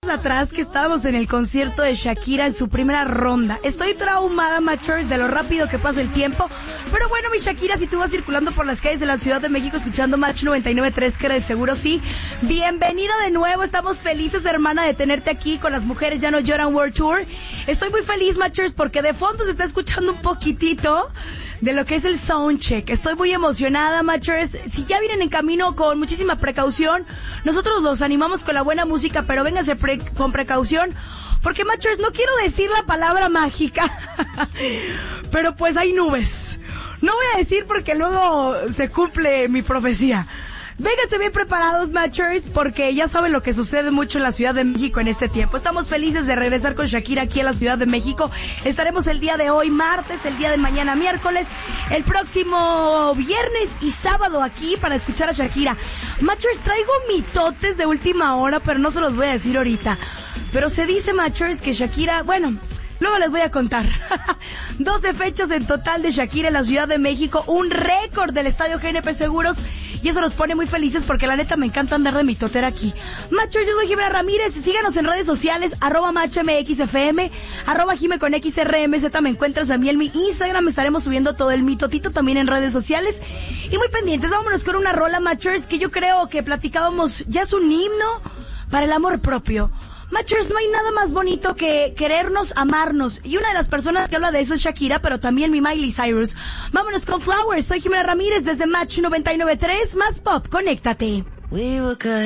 atrás que estábamos en el concierto de Shakira en su primera ronda. Estoy traumada, Machers, de lo rápido que pasa el tiempo. Pero bueno, mi Shakira, si tú vas circulando por las calles de la Ciudad de México escuchando Match 99.3, que de seguro sí, bienvenida de nuevo. Estamos felices, hermana, de tenerte aquí con Las Mujeres Ya No Lloran World Tour. Estoy muy feliz, Machers, porque de fondo se está escuchando un poquitito de lo que es el soundcheck. Estoy muy emocionada, Matchers. Si ya vienen en camino, con muchísima precaución. Nosotros los animamos con la buena música, pero vénganse con precaución, porque, Matchers, no quiero decir la palabra mágica, pero pues hay nubes. No voy a decir porque luego se cumple mi profecía. Vénganse bien preparados, Matchers, porque ya saben lo que sucede mucho en la Ciudad de México en este tiempo. Estamos felices de regresar con Shakira aquí a la Ciudad de México. Estaremos el día de hoy, martes, el día de mañana, miércoles, el próximo viernes y sábado aquí para escuchar a Shakira. Matchers, traigo mitotes de última hora, pero no se los voy a decir ahorita. Pero se dice, Matchers, que Shakira, bueno, luego les voy a contar. 12 fechas en total de Shakira en la Ciudad de México, un récord del Estadio GNP Seguros, y eso nos pone muy felices porque la neta me encanta andar de mitotera aquí. Machos, yo soy Jimena Ramírez, síganos en redes sociales, @MachMXFM, @Jime con XRMZ, me encuentras a mí en mi Instagram, estaremos subiendo todo el mitotito también en redes sociales, y muy pendientes. Vámonos con una rola, Machos, que yo creo que platicábamos, ya es un himno para el amor propio. Matchers, no hay nada más bonito que querernos, amarnos. Y una de las personas que habla de eso es Shakira, pero también mi Miley Cyrus. Vámonos con Flowers. Soy Jimena Ramírez desde Match 99.3. Más pop, conéctate.